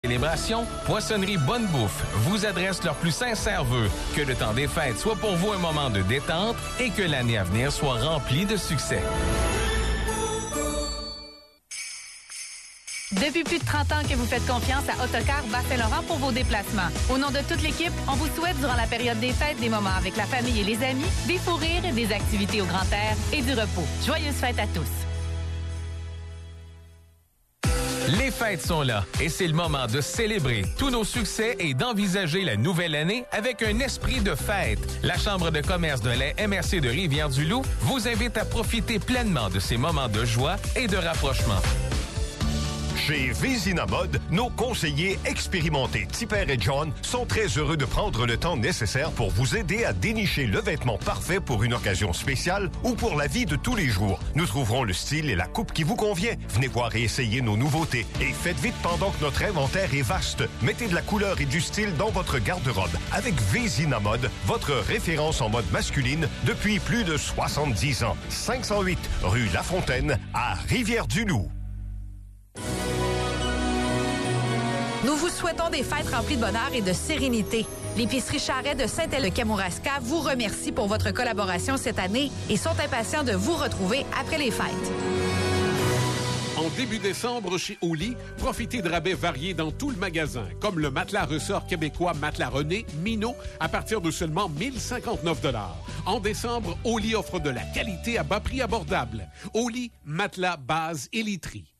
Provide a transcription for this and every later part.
célébration, Poissonnerie Bonne Bouffe vous adresse leurs plus sincères vœux. Que le temps des fêtes soit pour vous un moment de détente et que l'année à venir soit remplie de succès. Depuis plus de 30 ans que vous faites confiance à Autocar Bas-Saint-Laurent pour vos déplacements. Au nom de toute l'équipe, on vous souhaite durant la période des fêtes des moments avec la famille et les amis, des fous rires, des activités au grand air et du repos. Joyeuses fêtes à tous! Les fêtes sont là et c'est le moment de célébrer tous nos succès et d'envisager la nouvelle année avec un esprit de fête. La Chambre de commerce de la MRC de Rivière-du-Loup vous invite à profiter pleinement de ces moments de joie et de rapprochement. Chez Vézina Mode, nos conseillers expérimentés Tipper et John sont très heureux de prendre le temps nécessaire pour vous aider à dénicher le vêtement parfait pour une occasion spéciale ou pour la vie de tous les jours. Nous trouverons le style et la coupe qui vous convient. Venez voir et essayer nos nouveautés. Et faites vite pendant que notre inventaire est vaste. Mettez de la couleur et du style dans votre garde-robe. Avec Vézina Mode, votre référence en mode masculine depuis plus de 70 ans. 508 rue Lafontaine à Rivière-du-Loup. Nous vous souhaitons des fêtes remplies de bonheur et de sérénité. L'épicerie Charret de Saint-Hèle-de-Kamouraska vous remercie pour votre collaboration cette année et sont impatients de vous retrouver après les fêtes. En début décembre, chez Oli, profitez de rabais variés dans tout le magasin, comme le matelas ressort québécois Matelas René, Minot, à partir de seulement 1059 $. En décembre, Oli offre de la qualité à bas prix abordable. Oli, matelas, base et literie.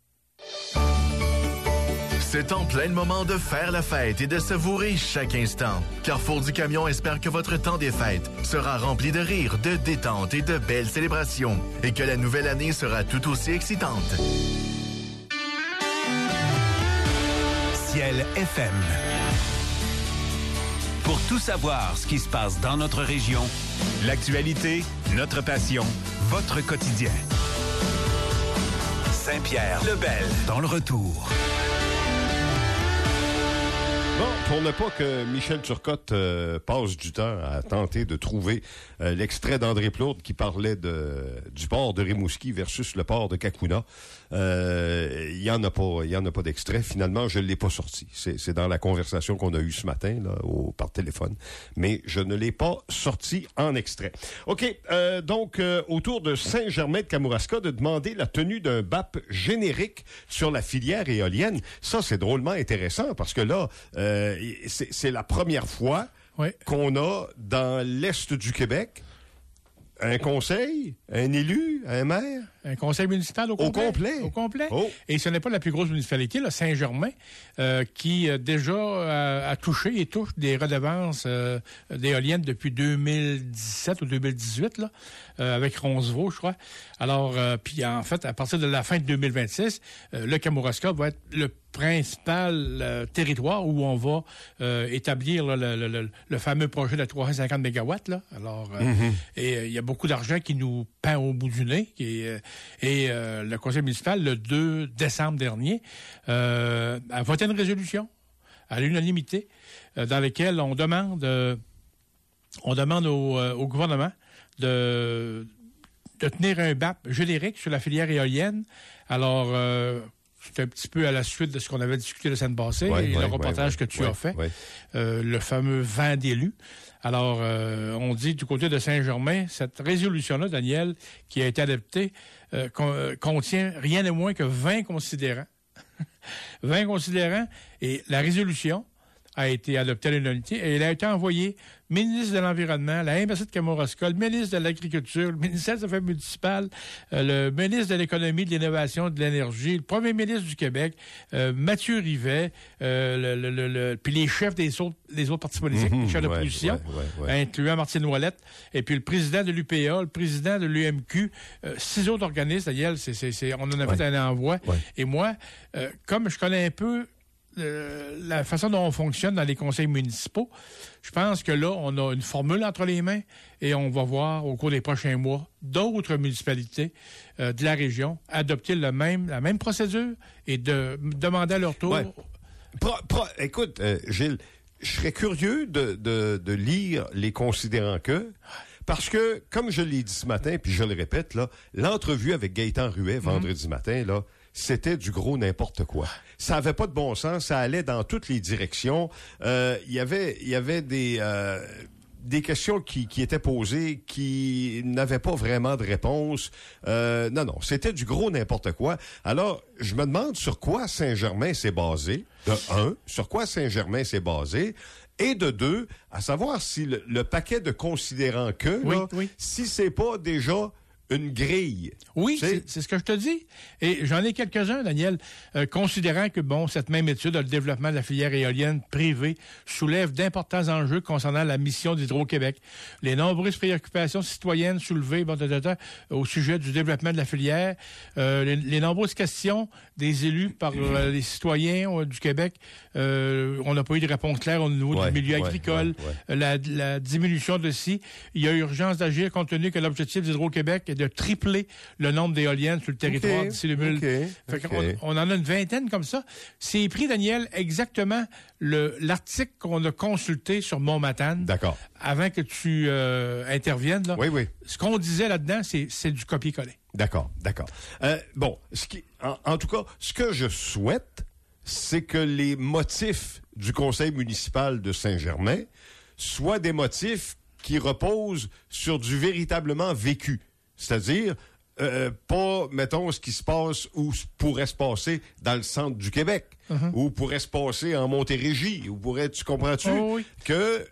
C'est en plein moment de faire la fête et de savourer chaque instant. Carrefour du Camion espère que votre temps des fêtes sera rempli de rires, de détente et de belles célébrations et que la nouvelle année sera tout aussi excitante. Ciel FM. Pour tout savoir ce qui se passe dans notre région, l'actualité, notre passion, votre quotidien. Saint-Pierre-le-Bel, dans le retour. Bon, pour ne pas que Michel Turcotte passe du temps à tenter de trouver l'extrait d'André Plourde qui parlait du port de Rimouski versus le port de Cacouna, il y en a pas d'extrait. Finalement, je l'ai pas sorti. C'est dans la conversation qu'on a eue ce matin là, par téléphone, mais je ne l'ai pas sorti en extrait. OK, donc autour de Saint-Germain-de-Kamouraska de demander la tenue d'un BAP générique sur la filière éolienne. Ça, c'est drôlement intéressant parce que là, c'est la première fois qu'on a dans l'Est du Québec un conseil, un élu, un maire. Un conseil municipal au complet. Au complet. Oh. Et ce n'est pas la plus grosse municipalité, là, Saint-Germain, qui déjà a touché et touche des redevances d'éoliennes depuis 2017 ou 2018, là, avec Roncevaux, je crois. Alors, puis en fait, à partir de la fin de 2026, le Kamouraska va être le principal territoire où on va établir là, le fameux projet de 350 mégawatts. Là. Alors, et il y a beaucoup d'argent qui nous pend au bout du nez. Et le conseil municipal, le 2 décembre dernier, a voté une résolution à l'unanimité dans laquelle on demande au gouvernement de tenir un BAP générique sur la filière éolienne. Alors, c'est un petit peu à la suite de ce qu'on avait discuté la semaine passée et le reportage que tu as fait, le fameux vent d'élus. Alors, on dit du côté de Saint-Germain, cette résolution-là, Daniel, qui a été adoptée, contient rien de moins que 20 considérants. 20 considérants, et la résolution a été adoptée à l'unanimité et elle a été envoyée ministre de l'Environnement, la MRC de Kamouraska, le ministre de l'Agriculture, le ministère des Affaires municipales, le ministre de l'Économie, de l'Innovation et de l'Énergie, le premier ministre du Québec, Mathieu Rivet, puis les chefs des autres partis politiques, les chefs d'opposition, incluant Martine Ouellette, et puis le président de l'UPA, le président de l'UMQ, 6 autres organismes, Daniel, on en a fait un envoi. Et moi, comme je connais un peu la façon dont on fonctionne dans les conseils municipaux, je pense que là, on a une formule entre les mains et on va voir au cours des prochains mois d'autres municipalités de la région adopter la même procédure et de demander à leur tour... Écoute, Gilles, je serais curieux de lire les considérants que... Parce que, comme je l'ai dit ce matin, puis je le répète, là, l'entrevue avec Gaëtan Ruet vendredi matin, là, c'était du gros n'importe quoi. Ça avait pas de bon sens, ça allait dans toutes les directions. Il y avait des questions qui étaient posées qui n'avaient pas vraiment de réponse. Non, c'était du gros n'importe quoi. Alors, je me demande sur quoi Saint-Germain s'est basé, de un, sur quoi Saint-Germain s'est basé, et de deux, à savoir si le paquet de considérants que, si c'est pas déjà une grille. Oui, c'est ce que je te dis. Et j'en ai quelques-uns, Daniel, considérant que, cette même étude, le développement de la filière éolienne privée soulève d'importants enjeux concernant la mission d'Hydro-Québec. Les nombreuses préoccupations citoyennes soulevées au sujet du développement de la filière, les nombreuses questions des élus par les citoyens du Québec, on n'a pas eu de réponse claire au niveau du milieu agricole, la diminution de ci. Il y a urgence d'agir compte tenu que l'objectif d'Hydro-Québec est de tripler le nombre d'éoliennes sur le territoire d'ici 2000. On en a une vingtaine comme ça. C'est pris, Daniel, exactement l'article qu'on a consulté sur Montmatane. D'accord. Avant que tu interviennes. Là. Oui. Ce qu'on disait là-dedans, c'est du copier-coller. D'accord. En tout cas, ce que je souhaite, c'est que les motifs du conseil municipal de Saint-Germain soient des motifs qui reposent sur du véritablement vécu. C'est-à-dire, pas, mettons, ce qui se passe ou pourrait se passer dans le centre du Québec, ou pourrait se passer en Montérégie, ou tu comprends-tu? Oui. Que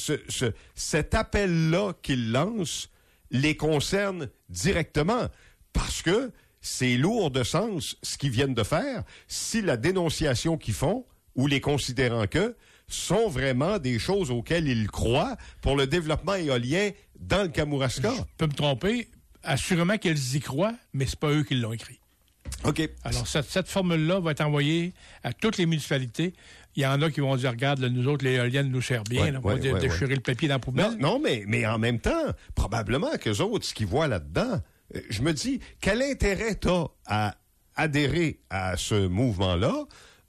cet appel-là qu'il lance les concerne directement, parce que c'est lourd de sens ce qu'ils viennent de faire si la dénonciation qu'ils font, ou les considérant que, sont vraiment des choses auxquelles ils croient pour le développement éolien dans le Kamouraska. Je peux me tromper. Assurément qu'ils y croient, mais c'est pas eux qui l'ont écrit. OK. Alors, cette formule-là va être envoyée à toutes les municipalités. Il y en a qui vont dire, regarde, nous autres, l'éolienne nous sert bien. On va déchirer le papier dans la poubelle. Non, mais en même temps, probablement qu'eux autres, ce qu'ils voient là-dedans, je me dis, quel intérêt t'as à adhérer à ce mouvement-là?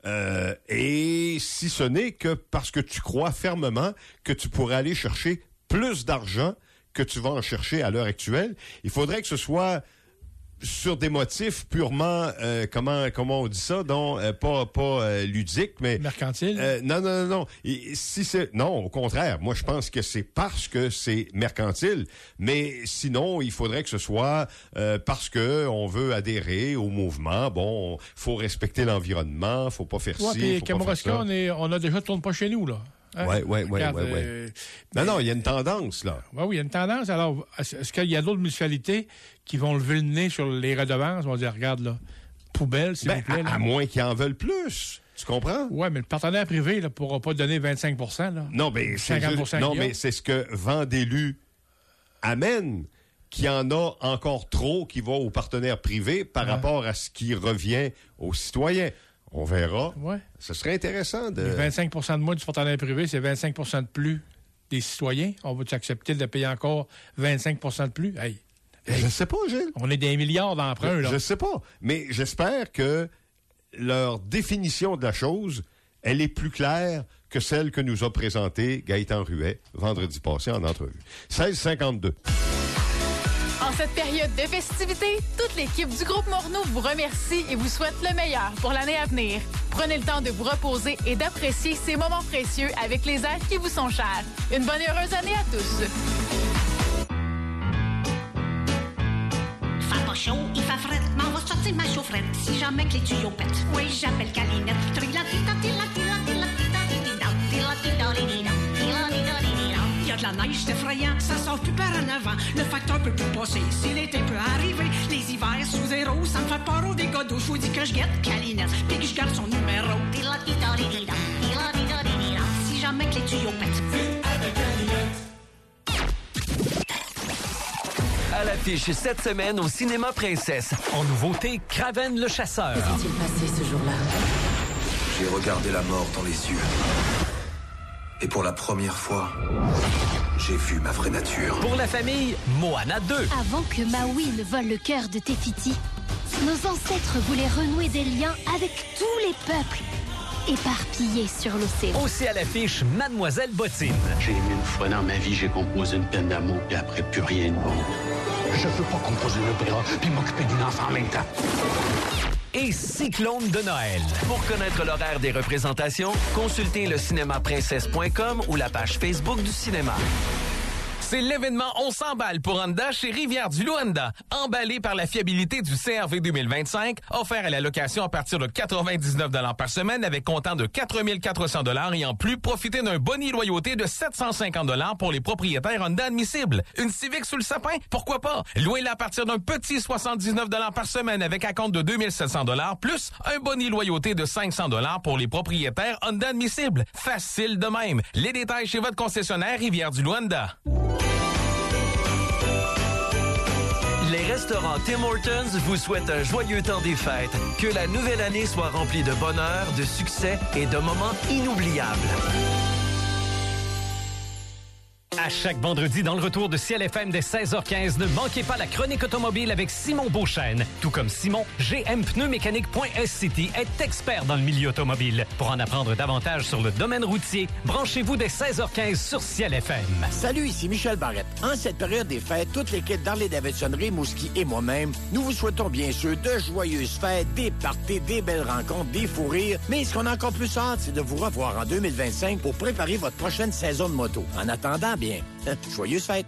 Et si ce n'est que parce que tu crois fermement que tu pourrais aller chercher plus d'argent que tu vas en chercher à l'heure actuelle, il faudrait que ce soit sur des motifs purement, comment on dit ça, donc pas ludique, mais mercantile. Non. Non, au contraire, moi je pense que c'est parce que c'est mercantile, mais sinon il faudrait que ce soit parce que on veut adhérer au mouvement. Bon, faut respecter l'environnement, faut pas faire ci, faut pas faire ça. On a déjà tourné pas chez nous là. Hein? Oui. Non, il y a une tendance, là. Oui, il y a une tendance. Alors, est-ce qu'il y a d'autres municipalités qui vont lever le nez sur les redevances? On va dire, regarde, là, poubelle, s'il vous plaît. À moins qu'ils en veulent plus. Tu comprends? Oui, mais le partenaire privé ne pourra pas donner 25 là. Non, mais c'est ce que Vent d'élu amène, qu'il y en a encore trop qui va aux partenaires privés par rapport à ce qui revient aux citoyens. On verra. Ouais. Ce serait intéressant de... 25 de moins du partenaire privé, c'est 25 de plus des citoyens. On va-tu accepter de payer encore 25 de plus? Hey. Je sais pas, Gilles. On est des milliards d'emprunts, là. Je sais pas. Mais j'espère que leur définition de la chose, elle est plus claire que celle que nous a présentée Gaëtan Ruet vendredi passé en entrevue. 16h52. En cette période de festivités, toute l'équipe du groupe Morneau vous remercie et vous souhaite le meilleur pour l'année à venir. Prenez le temps de vous reposer et d'apprécier ces moments précieux avec les airs qui vous sont chers. Une bonne et heureuse année à tous. Fait pas chaud, il fait fret, m'en va sortir ma chaufferette si jamais que les tuyaux pètent. Oui, j'appelle Calinette. Il y a de la neige, c'est effrayant, ça sort plus par en avant. Le facteur peut plus passer, si l'été peut arriver. Les hivers sous zéro, ça me fait peur au dégâts d'eau. Je vous dis que je guette Calinette, puis que je garde son numéro. Si jamais que les tuyaux pètent. À l'affiche cette semaine au Cinéma Princesse. En nouveauté, Kraven le chasseur. Que s'est-il passé ce jour-là? J'ai regardé la mort dans les yeux. Et pour la première fois, j'ai vu ma vraie nature. Pour la famille, Moana 2. Avant que Maui ne vole le cœur de Tefiti, nos ancêtres voulaient renouer des liens avec tous les peuples éparpillés sur l'océan. Aussi à l'affiche, Mademoiselle Bottine. J'ai aimé une fois dans ma vie, j'ai composé une peine d'amour, puis après, plus rien de bon. Je peux pas composer un opéra puis m'occuper d'une enfant en même temps. et Cyclone de Noël. Pour connaître l'horaire des représentations, consultez le cinémaprincesse.com ou la page Facebook du cinéma. C'est l'événement On s'emballe pour Honda chez Rivière-du-Loup Honda. Emballé par la fiabilité du CR-V 2025, offert à la location à partir de 99 $ par semaine avec comptant de 4 400 $ et en plus, profitez d'un boni loyauté de 750 $ pour les propriétaires Honda admissibles. Une Civic sous le sapin? Pourquoi pas? Louez-la à partir d'un petit 79 $ par semaine avec acompte de 2 700 $ plus un boni loyauté de 500 $ pour les propriétaires Honda admissibles. Facile de même. Les détails chez votre concessionnaire Rivière-du-Loup Honda. Les restaurants Tim Hortons vous souhaitent un joyeux temps des fêtes. Que la nouvelle année soit remplie de bonheur, de succès et de moments inoubliables. À chaque vendredi, dans le retour de Ciel FM dès 16h15, ne manquez pas la chronique automobile avec Simon Beauchesne. Tout comme Simon, GMPneumécanique.SCT est expert dans le milieu automobile. Pour en apprendre davantage sur le domaine routier, branchez-vous dès 16h15 sur Ciel FM. Salut, ici Michel Barrette. En cette période des fêtes, toute l'équipe d'Harley-Davidson Rimouski et moi-même, nous vous souhaitons bien sûr de joyeuses fêtes, des parties, des belles rencontres, des fous rires. Mais ce qu'on a encore plus hâte, c'est de vous revoir en 2025 pour préparer votre prochaine saison de moto. En attendant, bien, joyeuses fêtes!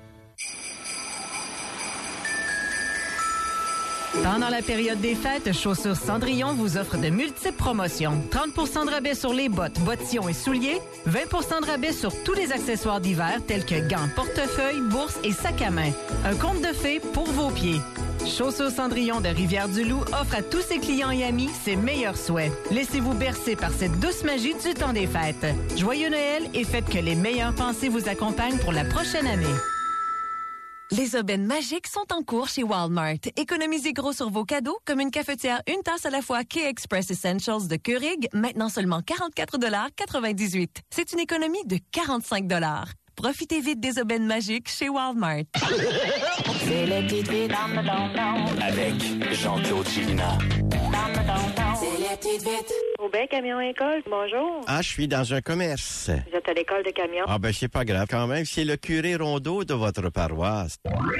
Pendant la période des fêtes, Chaussures Cendrillon vous offre de multiples promotions. 30 % de rabais sur les bottes, bottillons et souliers. 20 % de rabais sur tous les accessoires d'hiver tels que gants, portefeuilles, bourses et sacs à main. Un conte de fées pour vos pieds. Chaussures Cendrillon de Rivière-du-Loup offre à tous ses clients et amis ses meilleurs souhaits. Laissez-vous bercer par cette douce magie du temps des fêtes. Joyeux Noël et faites que les meilleures pensées vous accompagnent pour la prochaine année. Les aubaines magiques sont en cours chez Walmart. Économisez gros sur vos cadeaux, comme une cafetière une tasse à la fois K-Express Essentials de Keurig, maintenant seulement 44,98 $. C'est une économie de 45 $. Profitez vite des aubaines magiques chez Walmart. C'est les petites vites avec Jean-Claude Chilina. C'est les petites vites. Aubin Camion École, bonjour. Ah, je suis dans un commerce. Vous êtes à l'école de camion? Ah, ben, c'est pas grave quand même. C'est le curé Rondeau de votre paroisse.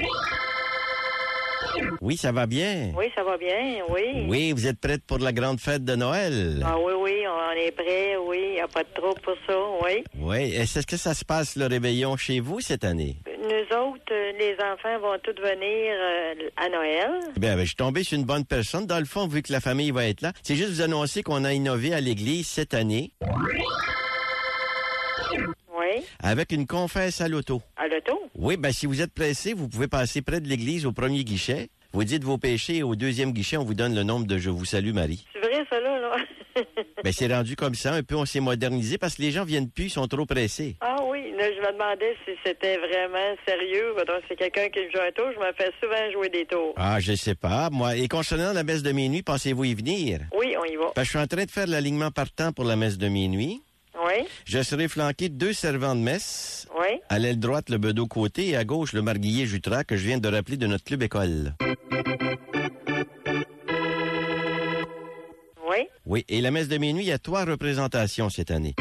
Oui, ça va bien? Oui, ça va bien, oui. Oui, vous êtes prête pour la grande fête de Noël? Ah oui, on est prêts, oui. Il n'y a pas de trouble pour ça, oui. Oui. Est-ce que ça se passe, le réveillon, chez vous cette année? Nous autres, les enfants vont tous venir à Noël. Ben, je suis tombé sur une bonne personne. Dans le fond, vu que la famille va être là, c'est juste vous annoncer qu'on a innové à l'église cette année. Oui. Avec une confesse à l'auto. À l'auto? Oui, ben si vous êtes pressé, vous pouvez passer près de l'église au premier guichet. Vous dites vos péchés et au deuxième guichet, on vous donne le nombre de « Je vous salue, Marie ». C'est vrai, ça, là? Ben c'est rendu comme ça. Un peu, on s'est modernisé parce que les gens viennent plus, ils sont trop pressés. Ah oui, là, je me demandais si c'était vraiment sérieux. Donc, c'est quelqu'un qui me joue un tour. Je me fais souvent jouer des tours. Ah, je sais pas, moi. Et concernant la messe de minuit, pensez-vous y venir? Oui, on y va. Ben, je suis en train de faire l'alignement partant pour la messe de minuit. Oui. Je serai flanqué de 2 servants de messe. Oui. À l'aile droite, le bedeau côté et à gauche, le marguillier Jutras que je viens de rappeler de notre club école. Oui. Oui, et la messe de minuit, il y a 3 représentations cette année.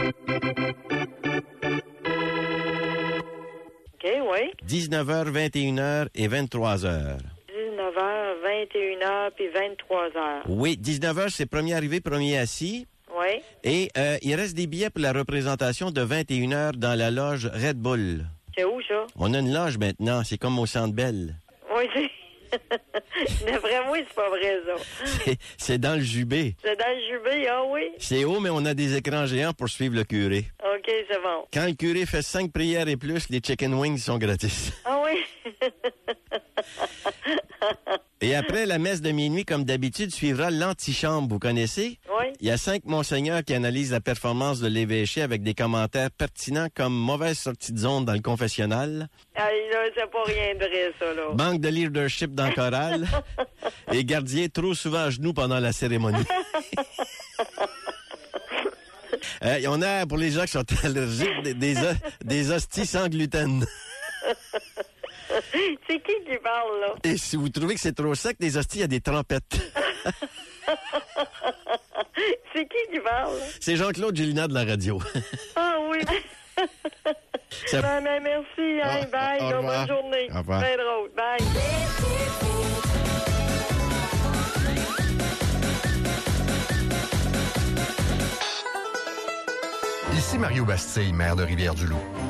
OK, oui. 19h, 21h et 23h. 19h, 21h puis 23h. Oui, 19h, c'est premier arrivé, premier assis. Oui. Et il reste des billets pour la représentation de 21h dans la loge Red Bull. C'est où, ça? On a une loge maintenant, c'est comme au Centre Bell. Oui, c'est... D'après moi, c'est pas vrai, ça. C'est dans le Jubé. C'est dans le Jubé, ah oui? C'est haut, mais on a des écrans géants pour suivre le curé. OK, c'est bon. Quand le curé fait 5 prières et plus, les chicken wings sont gratis. Ah oui? Et après la messe de minuit, comme d'habitude, suivra l'antichambre, vous connaissez? Oui. Il y a 5 monseigneurs qui analysent la performance de l'évêché avec des commentaires pertinents comme mauvaise sortie de zone dans le confessionnal. Ah, là, c'est pas rien de vrai, ça, là. Manque de leadership dans le choral. Et gardien trop souvent à genoux pendant la cérémonie. On a, pour les gens qui sont allergiques, des hosties sans gluten. C'est qui parle, là? Et si vous trouvez que c'est trop sec, des hosties, il y a des trempettes. C'est qui parle, là? C'est Jean-Claude Gélina de la radio. Ah oui. Ben, merci, hein, bye. Bonne journée. Au revoir. Très drôle. Bye. Ici Mario Bastille, maire de Rivière-du-Loup.